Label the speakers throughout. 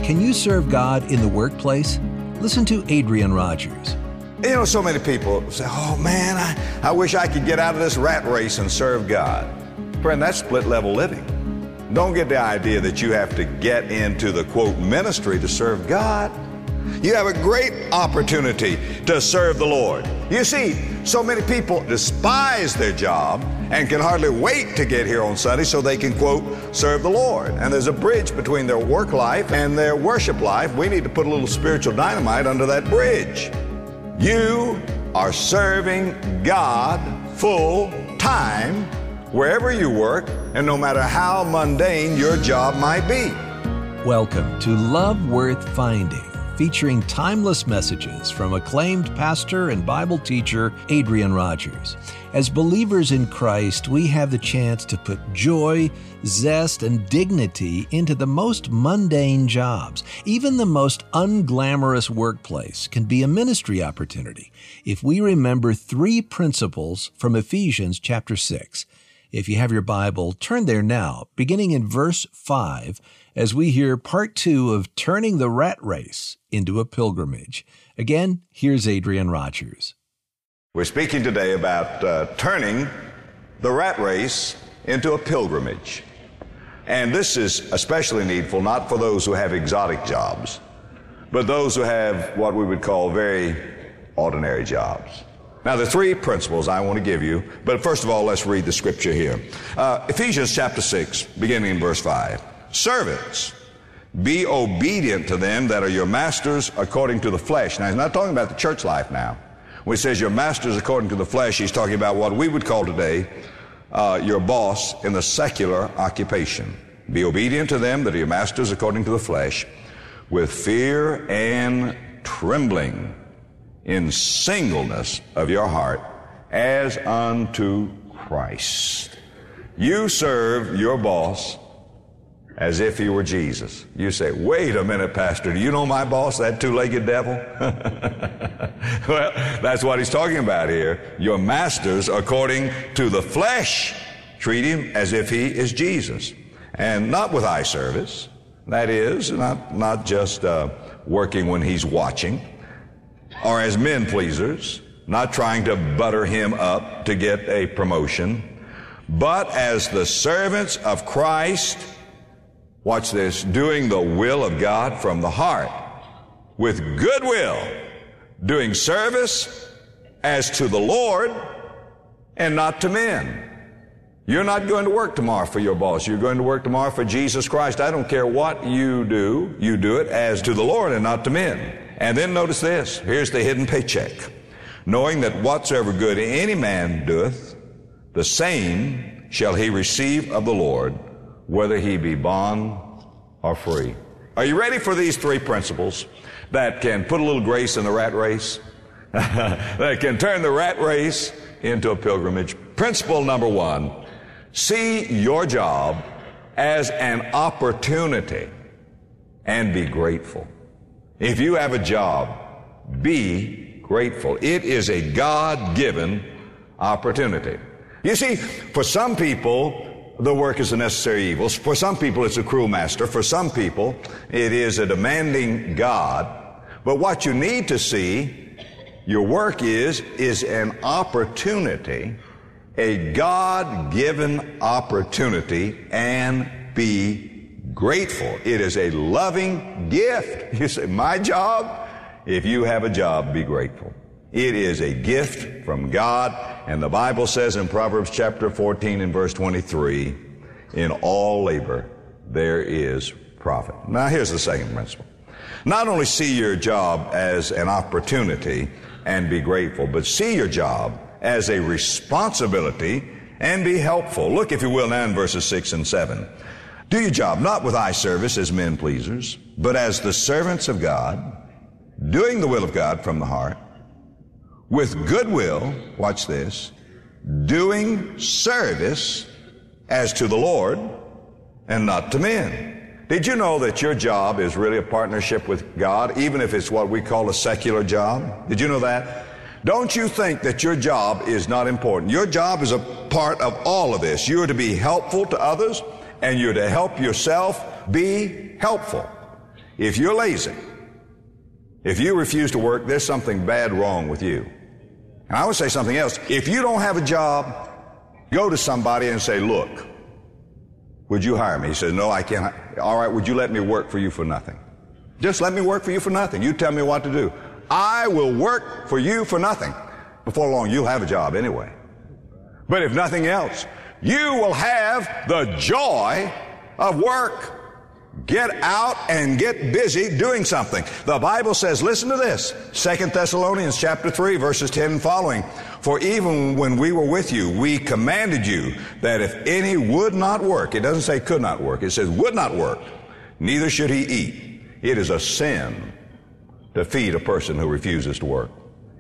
Speaker 1: Can you serve God in the workplace? Listen to Adrian Rogers.
Speaker 2: You know, so many people say, oh man, I wish I could get out of this rat race and serve God. Friend, that's split-level living. Don't get the idea that you have to get into the, quote, ministry to serve God. You have a great opportunity to serve the Lord. You see, so many people despise their job and can hardly wait to get here on Sunday so they can, quote, serve the Lord. And there's a bridge between their work life and their worship life. We need to put a little spiritual dynamite under that bridge. You are serving God full time wherever you work and no matter how mundane your job might be.
Speaker 1: Welcome to Love Worth Finding, featuring timeless messages from acclaimed pastor and Bible teacher Adrian Rogers. As believers in Christ, we have the chance to put joy, zest, and dignity into the most mundane jobs. Even the most unglamorous workplace can be a ministry opportunity if we remember three principles from Ephesians chapter 6. If you have your Bible, turn there now, beginning in verse 5, as we hear part 2 of Turning the Rat Race into a Pilgrimage. Again, here's Adrian Rogers.
Speaker 2: We're speaking today about turning the rat race into a pilgrimage. And this is especially needful not for those who have exotic jobs, but those who have what we would call very ordinary jobs. Now, there are three principles I want to give you, but first of all, let's read the scripture here. Ephesians chapter 6, beginning in verse 5. Servants, be obedient to them that are your masters according to the flesh. Now, he's not talking about the church life now. When he says your masters according to the flesh, he's talking about what we would call today your boss in the secular occupation. Be obedient to them that are your masters according to the flesh, with fear and trembling, in singleness of your heart, as unto Christ. You serve your boss as if he were Jesus. You say, wait a minute, Pastor, do you know my boss, that two-legged devil? Well, that's what he's talking about here. Your masters, according to the flesh, treat him as if he is Jesus. And not with eye service. That is, not just working when he's watching, or as men pleasers, not trying to butter him up to get a promotion, but as the servants of Christ, watch this, doing the will of God from the heart, with good will, doing service as to the Lord and not to men. You're not going to work tomorrow for your boss. You're going to work tomorrow for Jesus Christ. I don't care what you do it as to the Lord and not to men. And then notice this, here's the hidden paycheck. Knowing that whatsoever good any man doeth, the same shall he receive of the Lord, whether he be bond or free. Are you ready for these three principles that can put a little grace in the rat race? That can turn the rat race into a pilgrimage. Principle number 1, see your job as an opportunity and be grateful. If you have a job, be grateful. It is a God-given opportunity. You see, for some people, the work is a necessary evil. For some people, it's a cruel master. For some people, it is a demanding God. But what you need to see, your work is an opportunity, a God-given opportunity, and be grateful. It is a loving gift. You say, my job? If you have a job, be grateful. It is a gift from God, and the Bible says in Proverbs chapter 14 and verse 23, in all labor there is profit. Now here's the second principle. Not only see your job as an opportunity and be grateful, but see your job as a responsibility and be helpful. Look, if you will, now in verses 6 and 7. Do your job not with eye service as men pleasers, but as the servants of God, doing the will of God from the heart, with good will, watch this, doing service as to the Lord and not to men. Did you know that your job is really a partnership with God, even if it's what we call a secular job? Did you know that? Don't you think that your job is not important? Your job is a part of all of this. You are to be helpful to others, and you're to help yourself be helpful. if you're lazy, if you refuse to work, there's something bad wrong with you. And I would say something else. If you don't have a job, go to somebody and say, look, would you hire me? He says, no, I can't. All right, would you let me work for you for nothing? Just let me work for you for nothing. You tell me what to do. I will work for you for nothing. Before long, you'll have a job anyway. But if nothing else, you will have the joy of work. Get out and get busy doing something. The Bible says, listen to this, 2 Thessalonians chapter 3, verses 10 and following. For even when we were with you, we commanded you that if any would not work, it doesn't say could not work, it says would not work, neither should he eat. It is a sin to feed a person who refuses to work.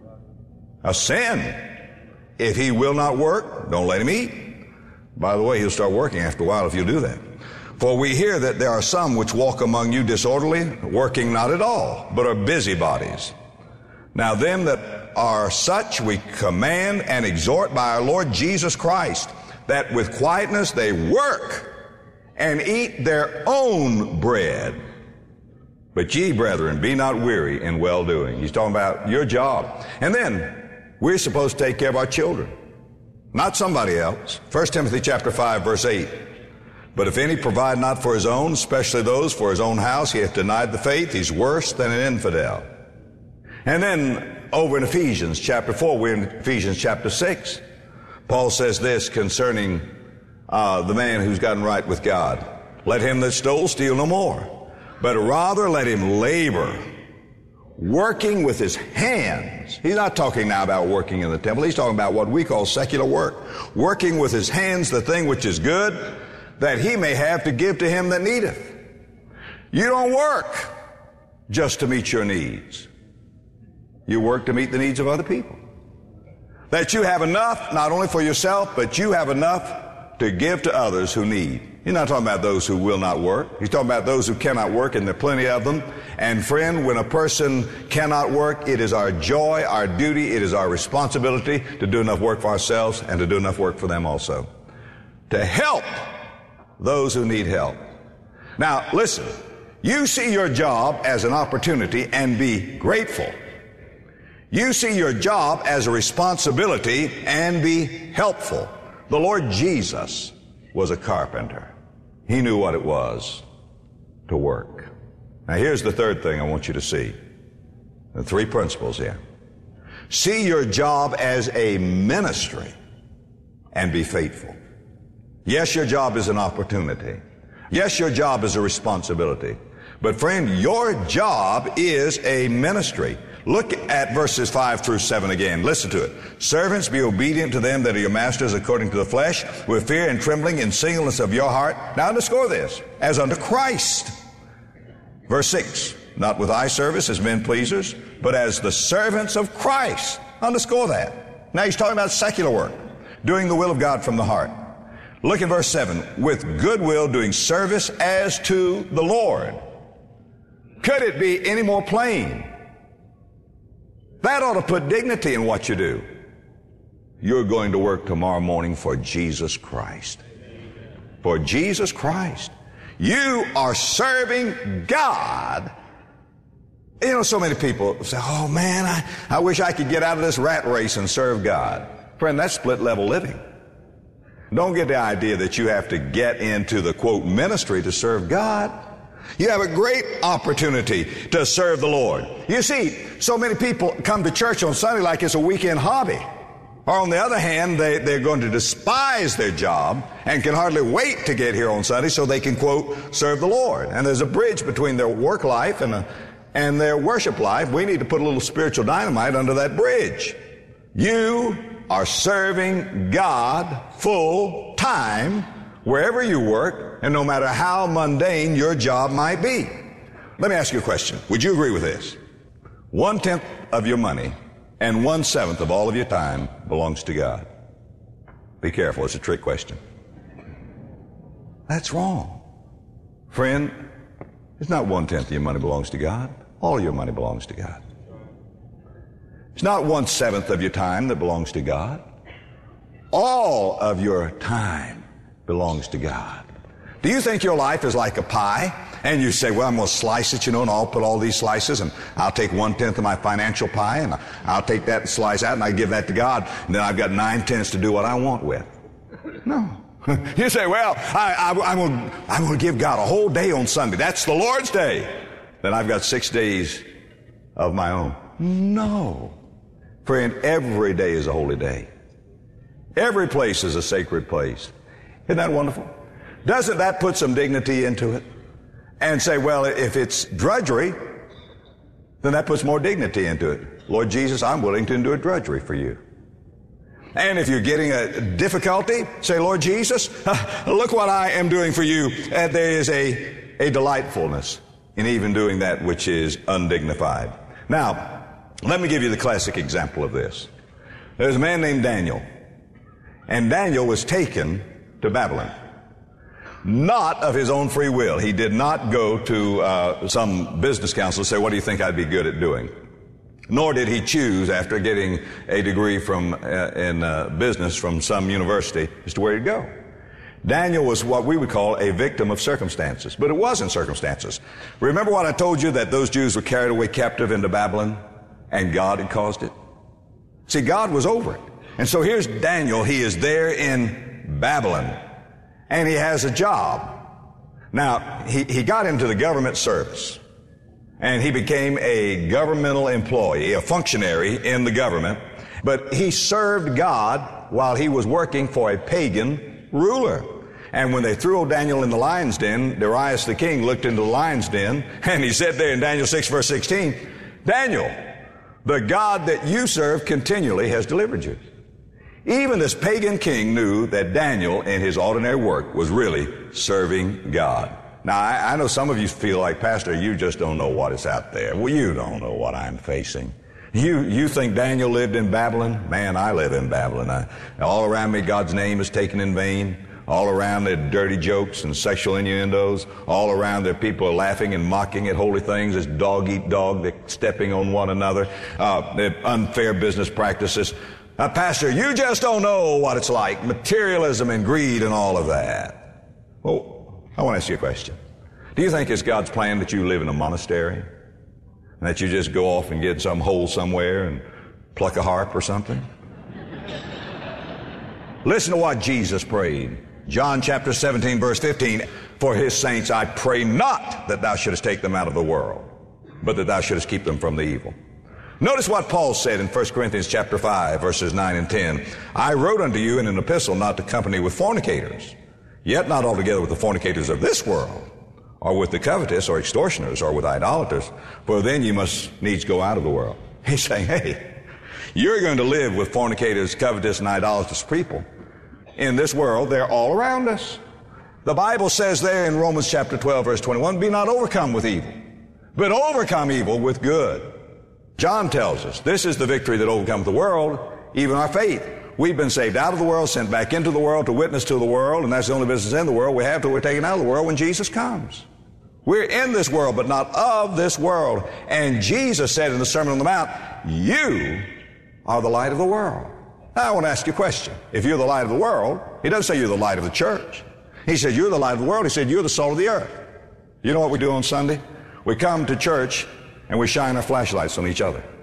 Speaker 2: A sin. If he will not work, don't let him eat. By the way, he'll start working after a while if you do that. For we hear that there are some which walk among you disorderly, working not at all, but are busybodies. Now them that are such we command and exhort by our Lord Jesus Christ, that with quietness they work and eat their own bread. But ye, brethren, be not weary in well-doing. He's talking about your job. And then we're supposed to take care of our children, not somebody else. 1 Timothy chapter 5, verse 8. But if any provide not for his own, especially those for his own house, he hath denied the faith. He's worse than an infidel. And then over in Ephesians chapter 4, we're in Ephesians chapter 6. Paul says this concerning the man who's gotten right with God. Let him that stole steal no more, but rather let him labor, working with his hands. He's not talking now about working in the temple. He's talking about what we call secular work. Working with his hands the thing which is good, that he may have to give to him that needeth. You don't work just to meet your needs. You work to meet the needs of other people. That you have enough, not only for yourself, but you have enough to give to others who need. He's not talking about those who will not work. He's talking about those who cannot work, and there are plenty of them. And friend, when a person cannot work, it is our joy, our duty, it is our responsibility to do enough work for ourselves and to do enough work for them also. To help those who need help. Now, listen, you see your job as an opportunity and be grateful. You see your job as a responsibility and be helpful. The Lord Jesus was a carpenter. He knew what it was to work. Now, here's the third thing I want you to see. The three principles here. See your job as a ministry and be faithful. Yes, your job is an opportunity. Yes, your job is a responsibility. But friend, your job is a ministry. Look at verses 5 through 7 again. Listen to it. Servants, be obedient to them that are your masters according to the flesh, with fear and trembling in singleness of your heart. Now underscore this, as unto Christ. Verse 6, not with eye service as men pleasers, but as the servants of Christ. Underscore that. Now he's talking about secular work, doing the will of God from the heart. Look at verse 7. With goodwill doing service as to the Lord. Could it be any more plain? That ought to put dignity in what you do. You're going to work tomorrow morning for Jesus Christ. For Jesus Christ. You are serving God. You know, so many people say, oh man, I wish I could get out of this rat race and serve God. Friend, that's split level living. Don't get the idea that you have to get into the, quote, ministry to serve God. You have a great opportunity to serve the Lord. You see, so many people come to church on Sunday like it's a weekend hobby. Or on the other hand, they're going to despise their job and can hardly wait to get here on Sunday so they can, quote, serve the Lord. And there's a bridge between their work life and their worship life. We need to put a little spiritual dynamite under that bridge. You are serving God full time wherever you work, and no matter how mundane your job might be. Let me ask you a question. Would you agree with this? 1/10 of your money and 1/7 of all of your time belongs to God. Be careful, it's a trick question. That's wrong. Friend, it's not 1/10 of your money belongs to God. All your money belongs to God. It's not 1/7 of your time that belongs to God. All of your time belongs to God. Do you think your life is like a pie And you say, well, I'm going to slice it, and I'll put all these slices, and I'll take 1/10 of my financial pie, and I'll take that slice out, and I give that to God, and then I've got 9/10 to do what I want with. No. You say, well, I'm going to give God a whole day on Sunday. That's the Lord's day. Then I've got 6 days of my own. No. Friend, every day is a holy day. Every place is a sacred place. Isn't that wonderful? Doesn't that put some dignity into it? And say, well, if it's drudgery, then that puts more dignity into it. Lord Jesus, I'm willing to endure drudgery for you. And if you're getting a difficulty, say, Lord Jesus, look what I am doing for you. And there is a delightfulness in even doing that which is undignified. Now, let me give you the classic example of this. There's a man named Daniel. And Daniel was taken to Babylon. Not of his own free will. He did not go to some business council and say, what do you think I'd be good at doing? Nor did he choose, after getting a degree in business from some university, as to where he'd go. Daniel was what we would call a victim of circumstances. But it wasn't circumstances. Remember what I told you, that those Jews were carried away captive into Babylon, and God had caused it? See, God was over it. And so here's Daniel. He is there in Babylon, and he has a job. Now, he got into the government service. And he became a governmental employee, a functionary in the government. But he served God while he was working for a pagan ruler. And when they threw Daniel in the lion's den, Darius the king looked into the lion's den, and he said there in Daniel 6 verse 16, Daniel, the God that you serve continually has delivered you. Even this pagan king knew that Daniel in his ordinary work was really serving God. Now, I know some of you feel like, Pastor, you just don't know what is out there. Well, you don't know what I'm facing. You think Daniel lived in Babylon? Man, I live in Babylon. All around me, God's name is taken in vain. All around there are dirty jokes and sexual innuendos. All around there people are laughing and mocking at holy things. It's dog eat dog. They're stepping on one another. They're unfair business practices. Pastor, you just don't know what it's like. Materialism and greed and all of that. Well, I want to ask you a question. Do you think it's God's plan that you live in a monastery? And that you just go off and get some hole somewhere and pluck a harp or something? Listen to what Jesus prayed. John chapter 17 verse 15. For his saints I pray not that thou shouldest take them out of the world, but that thou shouldest keep them from the evil. Notice what Paul said in 1 Corinthians chapter 5 verses 9 and 10. I wrote unto you in an epistle not to company with fornicators, yet not altogether with the fornicators of this world, or with the covetous, or extortioners, or with idolaters, for then you must needs go out of the world. He's saying, hey, you're going to live with fornicators, covetous, and idolatrous people. In this world, they're all around us. The Bible says there in Romans chapter 12, verse 21, be not overcome with evil, but overcome evil with good. John tells us, this is the victory that overcomes the world, even our faith. We've been saved out of the world, sent back into the world to witness to the world, and that's the only business in the world we have till we're taken out of the world when Jesus comes. We're in this world, but not of this world. And Jesus said in the Sermon on the Mount, you are the light of the world. Now, I want to ask you a question. If you're the light of the world, he doesn't say you're the light of the church. He said you're the light of the world. He said you're the salt of the earth. You know what we do on Sunday? We come to church and we shine our flashlights on each other.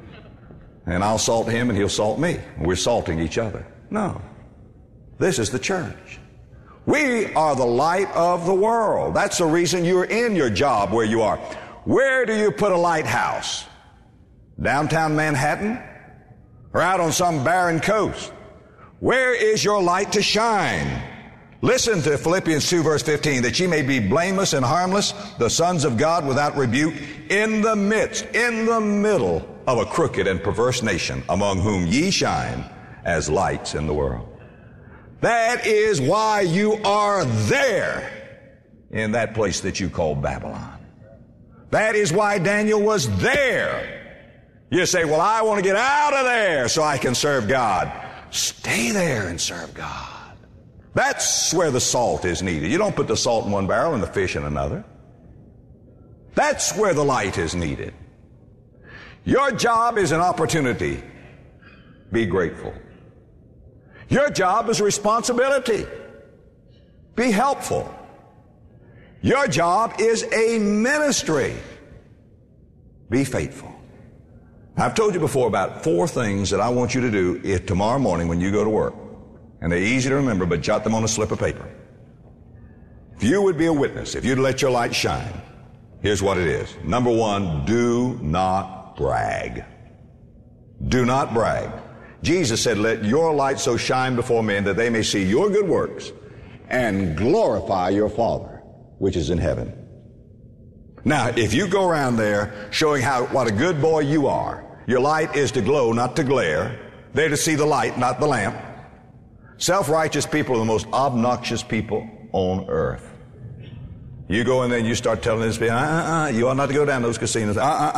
Speaker 2: And I'll salt him and he'll salt me. We're salting each other. No. This is the church. We are the light of the world. That's the reason you're in your job where you are. Where do you put a lighthouse? Downtown Manhattan? Or out on some barren coast? Where is your light to shine? Listen to Philippians 2 verse 15, that ye may be blameless and harmless, the sons of God without rebuke, in the midst, in the middle of a crooked and perverse nation, among whom ye shine as lights in the world. That is why you are there in that place that you call Babylon. That is why Daniel was there. You say, well, I want to get out of there so I can serve God. Stay there and serve God. That's where the salt is needed. You don't put the salt in one barrel and the fish in another. That's where the light is needed. Your job is an opportunity. Be grateful. Your job is a responsibility. Be helpful. Your job is a ministry. Be faithful. I've told you before about 4 things that I want you to do tomorrow morning when you go to work. And they're easy to remember, but jot them on a slip of paper. If you would be a witness, if you'd let your light shine, here's what it is. Number 1, do not brag. Do not brag. Jesus said, let your light so shine before men that they may see your good works and glorify your Father, which is in heaven. Now, if you go around there showing what a good boy you are, your light is to glow, not to glare. They're to see the light, not the lamp. Self-righteous people are the most obnoxious people on earth. You go in there and you start telling this people, you ought not to go down those casinos.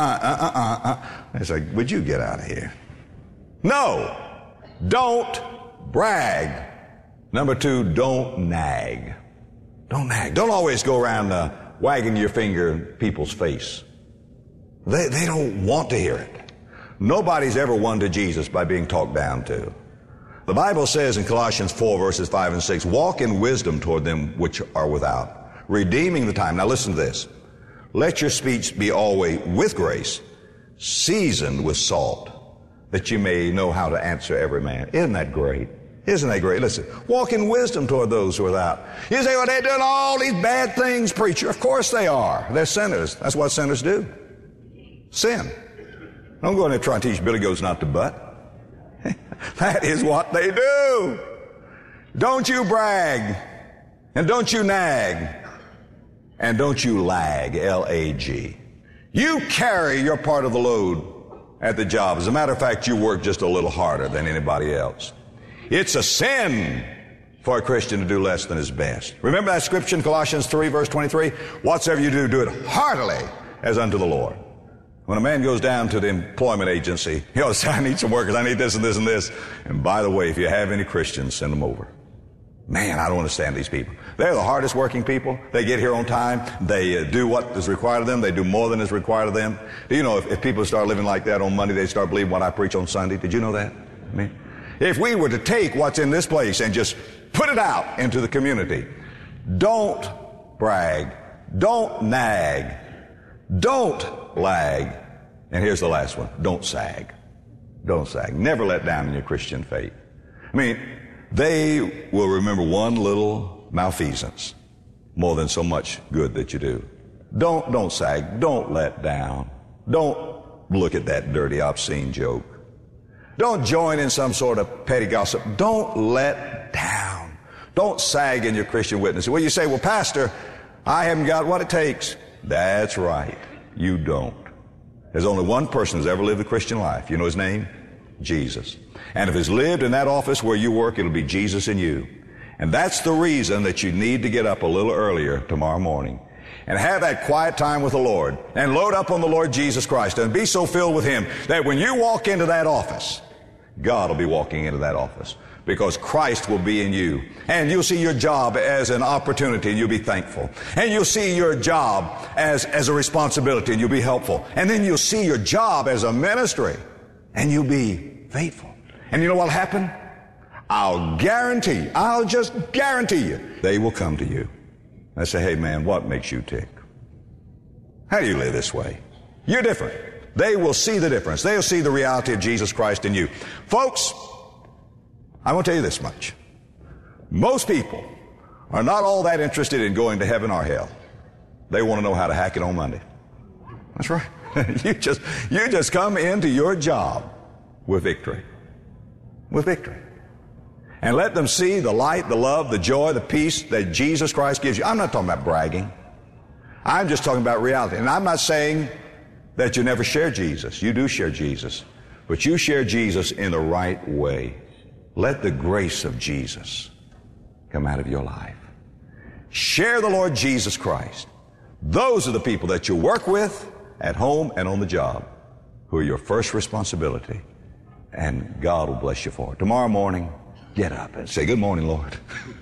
Speaker 2: It's like, would you get out of here? No, don't brag. Number 2, don't nag. Don't nag. Don't always go around wagging your finger in people's face. They don't want to hear it. Nobody's ever won to Jesus by being talked down to. The Bible says in Colossians 4 verses 5 and 6, walk in wisdom toward them which are without, redeeming the time. Now listen to this. Let your speech be always with grace, seasoned with salt, that you may know how to answer every man. Isn't that great? Isn't that great? Listen, walk in wisdom toward those who are without. You say, well, they're doing all these bad things, preacher. Of course they are. They're sinners. That's what sinners do. Sin. Don't go in there trying to teach Billy Goats not to butt. That is what they do. Don't you brag, and don't you nag, and don't you lag, L-A-G. You carry your part of the load at the job. As a matter of fact, you work just a little harder than anybody else. It's a sin for a Christian to do less than his best. Remember that scripture in Colossians 3 verse 23? Whatsoever you do, do it heartily as unto the Lord. When a man goes down to the employment agency, he'll say, I need some workers, I need this and this and this. And by the way, if you have any Christians, send them over. Man, I don't understand these people. They're the hardest working people. They get here on time. They do what is required of them. They do more than is required of them. Do you know if people start living like that on Monday, they start believing what I preach on Sunday? Did you know that? I mean, if we were to take what's in this place and just put it out into the community, don't brag, don't nag, don't lag, and here's the last one, don't sag. Don't sag. Never let down in your Christian faith. I mean, they will remember one little malfeasance more than so much good that you do. Don't sag. Don't let down. Don't look at that dirty, obscene joke. Don't join in some sort of petty gossip. Don't let down. Don't sag in your Christian witness. Well, you say, well, Pastor, I haven't got what it takes. That's right. You don't. There's only one person who's ever lived a Christian life. You know his name? Jesus. And if he's lived in that office where you work, it'll be Jesus in you. And that's the reason that you need to get up a little earlier tomorrow morning and have that quiet time with the Lord and load up on the Lord Jesus Christ and be so filled with Him that when you walk into that office, God will be walking into that office because Christ will be in you. And you'll see your job as an opportunity and you'll be thankful. And you'll see your job as a responsibility and you'll be helpful. And then you'll see your job as a ministry and you'll be faithful. And you know what'll happen? I'll just guarantee you, they will come to you. I say, hey man, what makes you tick? How do you live this way? You're different. They will see the difference. They'll see the reality of Jesus Christ in you. Folks, I want to tell you this much. Most people are not all that interested in going to heaven or hell. They want to know how to hack it on Monday. That's right. You just come into your job with victory. With victory. And let them see the light, the love, the joy, the peace that Jesus Christ gives you. I'm not talking about bragging. I'm just talking about reality. And I'm not saying that you never share Jesus. You do share Jesus. But you share Jesus in the right way. Let the grace of Jesus come out of your life. Share the Lord Jesus Christ. Those are the people that you work with at home and on the job who are your first responsibility. And God will bless you for it. Tomorrow morning, get up and say, good morning, Lord.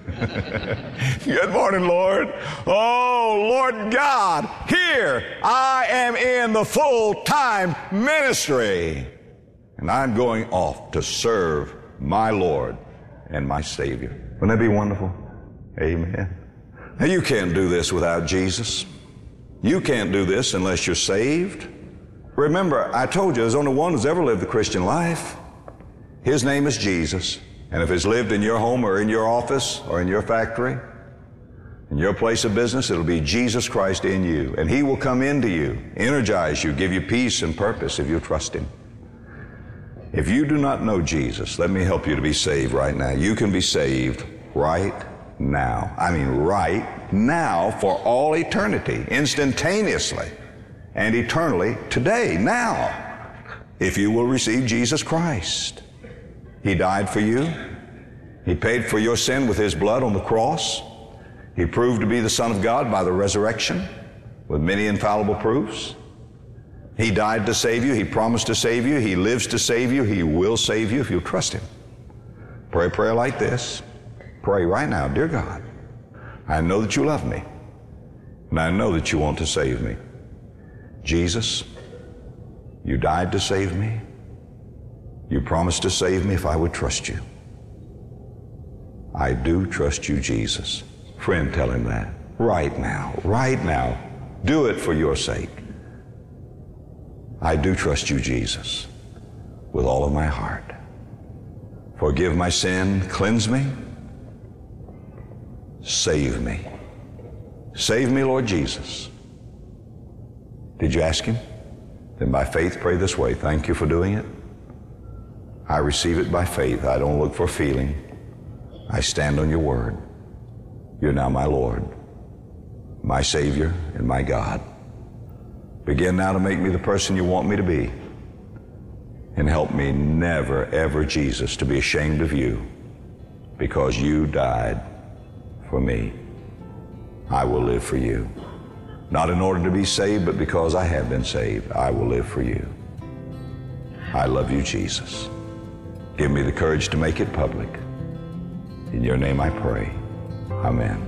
Speaker 2: Good morning, Lord. Oh, Lord God, here I am in the full-time ministry. And I'm going off to serve my Lord and my Savior. Wouldn't that be wonderful? Amen. Now, you can't do this without Jesus. You can't do this unless you're saved. Remember, I told you there's only one who's ever lived the Christian life. His name is Jesus. And if it's lived in your home or in your office or in your factory, in your place of business, it'll be Jesus Christ in you. And He will come into you, energize you, give you peace and purpose if you trust Him. If you do not know Jesus, let me help you to be saved right now. You can be saved right now. I mean right now for all eternity, instantaneously and eternally today, now, if you will receive Jesus Christ. He died for you. He paid for your sin with His blood on the cross. He proved to be the Son of God by the resurrection with many infallible proofs. He died to save you. He promised to save you. He lives to save you. He will save you if you'll trust Him. Pray a prayer like this. Pray right now, dear God, I know that you love me, and I know that you want to save me. Jesus, you died to save me. You promised to save me if I would trust you. I do trust you, Jesus. Friend, tell Him that. Right now. Do it for your sake. I do trust you, Jesus, with all of my heart. Forgive my sin, cleanse me, save me. Save me, Lord Jesus. Did you ask Him? Then by faith pray this way. Thank you for doing it. I receive it by faith. I don't look for feeling. I stand on your word. You're now my Lord, my Savior, and my God. Begin now to make me the person you want me to be. And help me never, ever, Jesus, to be ashamed of you, because you died for me. I will live for you. Not in order to be saved, but because I have been saved, I will live for you. I love you, Jesus. Give me the courage to make it public. In your name I pray. Amen.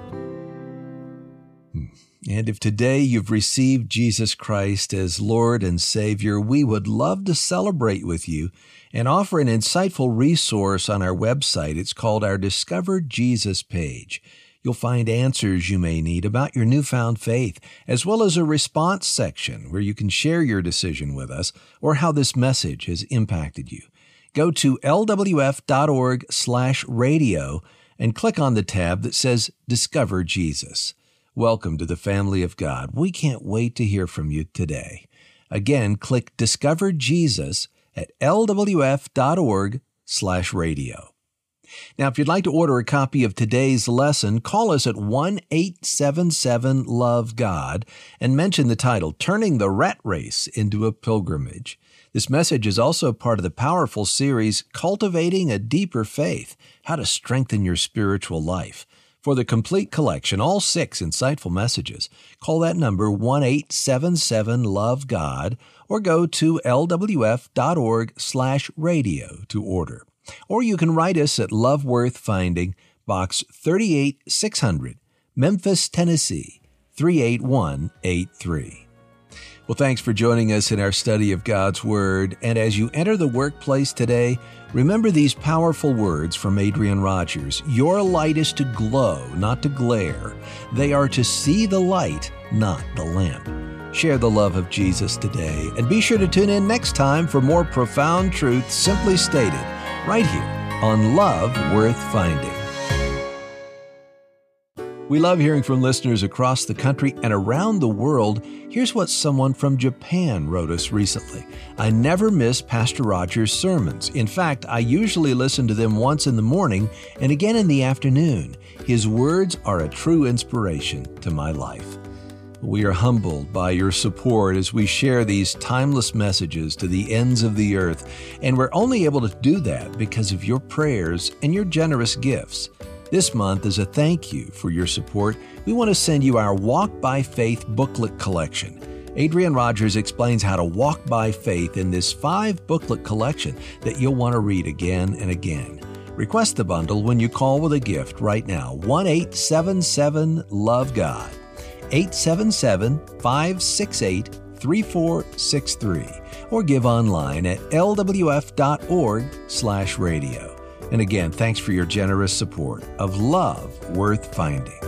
Speaker 1: And if today you've received Jesus Christ as Lord and Savior, we would love to celebrate with you and offer an insightful resource on our website. It's called our Discover Jesus page. You'll find answers you may need about your newfound faith, as well as a response section where you can share your decision with us or how this message has impacted you. Go to lwf.org/radio and click on the tab that says Discover Jesus. Welcome to the family of God. We can't wait to hear from you today. Again, click Discover Jesus at lwf.org/radio. Now, if you'd like to order a copy of today's lesson, call us at 1-877-LOVE-GOD and mention the title, Turning the Rat Race into a Pilgrimage. This message is also part of the powerful series, Cultivating a Deeper Faith, How to Strengthen Your Spiritual Life. For the complete collection, all 6 insightful messages, call that number 1-877-LOVE-GOD or go to lwf.org/radio to order. Or you can write us at Love Worth Finding, Box 38600, Memphis, Tennessee, 38183. Well, thanks for joining us in our study of God's Word. And as you enter the workplace today, remember these powerful words from Adrian Rogers. Your light is to glow, not to glare. They are to see the light, not the lamp. Share the love of Jesus today. And be sure to tune in next time for more profound truth simply stated, right here on Love Worth Finding. We love hearing from listeners across the country and around the world. Here's what someone from Japan wrote us recently. I never miss Pastor Rogers' sermons. In fact, I usually listen to them once in the morning and again in the afternoon. His words are a true inspiration to my life. We are humbled by your support as we share these timeless messages to the ends of the earth, and we're only able to do that because of your prayers and your generous gifts. This month, as a thank you for your support, we want to send you our Walk by Faith booklet collection. Adrian Rogers explains how to walk by faith in this 5-booklet collection that you'll want to read again and again. Request the bundle when you call with a gift right now, 1-877-LOVE-GOD, 877-568-3463, or give online at lwf.org/radio. And again, thanks for your generous support of Love Worth Finding.